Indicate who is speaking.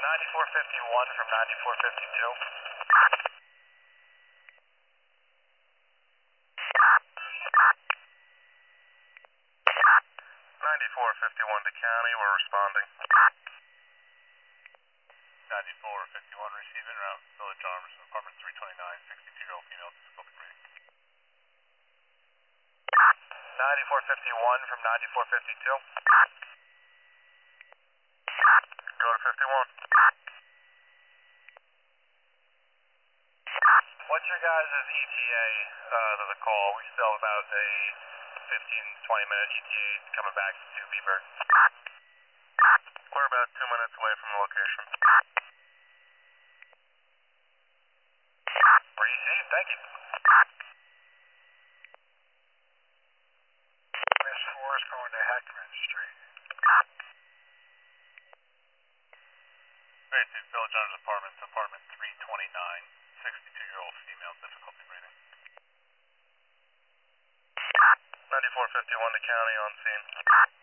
Speaker 1: 9451 from 9452. 9451 to county, we're responding. 9451 receiving route, Village Arms, apartment 329, 62-year-old female, difficulty breathing. 9451 from 9452. Go to 51. What's your guys' ETA to the call? We still have about a 15-20 minute ETA coming back to Beaver. We're about 2 minutes away from the location. Received, thank you.
Speaker 2: Miss 4 is going to Hackman Street.
Speaker 1: Very safe, Village Arms Apartments, apartment 329, 62-year-old female, difficulty breathing. 9451 to county on scene.